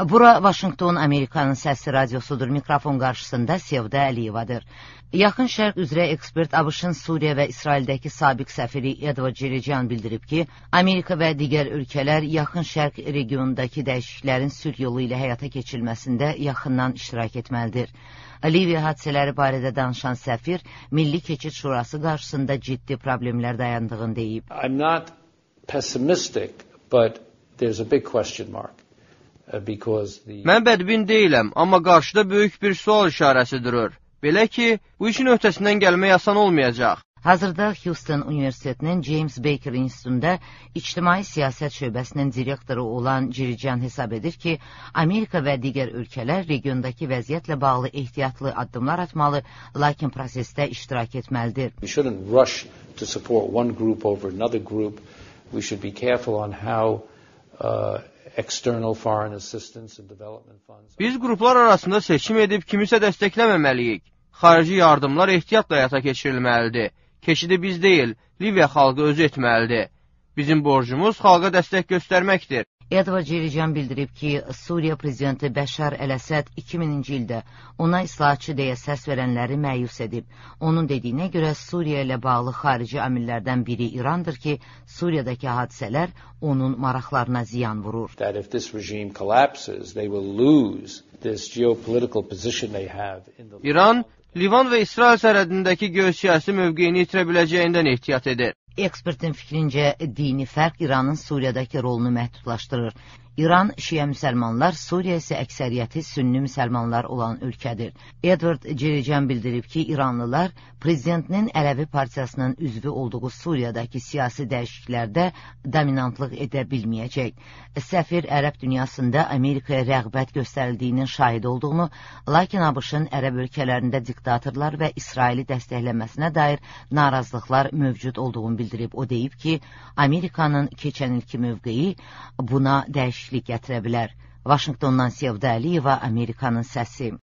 Bura Vaşinqton Amerikanın Səsi radiosudur. Mikrofon qarşısında Sevda Əliyevadır. Yaxın Şərq üzrə ekspert ABŞ-ın Suriya və İsraildəki sabiq səfiri Edward Cirican bildirib ki, Amerika və digər ölkələr Yaxın Şərq regionundakı dəyişikliklərin sülh yolu ilə həyata keçirilməsində yaxından iştirak etməlidir. Liviya hadisələri barədə danışan səfir, Milli Keçid Şurası qarşısında ciddi problemlər dayandığını deyib. I'm not pessimistic, but there's a big question mark. Mən bədbin deyiləm, amma qarşıda böyük bir sual işarəsi durur. Belə ki, bu işin öhdəsindən gəlmək asan olmayacaq. Hazırda Houston Universitetinin James Baker İnstitutunda İctimai Siyasət Şöbəsinin direktoru olan Cirican hesab edir ki, Amerika və digər ölkələr regiondakı vəziyyətlə bağlı ehtiyatlı addımlar atmalı, lakin prosesdə iştirak etməlidir. We shouldn't rush to support one group over another group. We should be careful on how external foreign assistance and development funds. Biz qruplar arasında seçim edib kimisə dəstəkləməməliyik. Xarici yardımlar ehtiyatla həyata keçirilməlidir. Keçidi biz deyil, Liviya xalqı özü etməlidir. Bizim borcumuz xalqa dəstək göstərməkdir. Edward Cirican bildirib ki, Suriya prezidenti Bəşar Əl-Əsəd 2000-ci ildə ona islahatçı deyə səs verənləri məyus edib. Onun dediyinə görə Suriya ilə bağlı xarici amillərdən biri İrandır ki, Suriyadakı hadisələr onun maraqlarına ziyan vurur. That if this regime collapses, they will lose this geopolitical position they have in the İran, Livan və İsrail sərhədindəki geosiyasi mövqeyini itirə biləcəyindən ehtiyat edir. Ekspertin fikrincə, dini fərq İranın Suriyadakı rolunu məhdudlaşdırır. İran, Şiə müsəlmanlar, Suriya isə əksəriyyəti Sünni müsəlmanlar olan ölkədir. Edward Cirican bildirib ki, İranlılar prezidentinin Ələvi partiyasının üzvü olduğu Suriyadakı siyasi dəyişikliklərdə dominantlıq edə bilməyəcək. Səfir Ərəb dünyasında Amerikaya rəğbət göstərildiyinin şahid olduğunu, lakin ABŞ-ın Ərəb ölkələrində diktatorlar və İsraili dəstəkləməsinə dair narazılıqlar mövcud olduğunu bildirib. O deyib ki, Amerikanın keçən ilki mövqeyi buna dəyişiklik gətirə bilər. Vaşinqtondan Sevda Əliyeva, Amerikanın Səsi.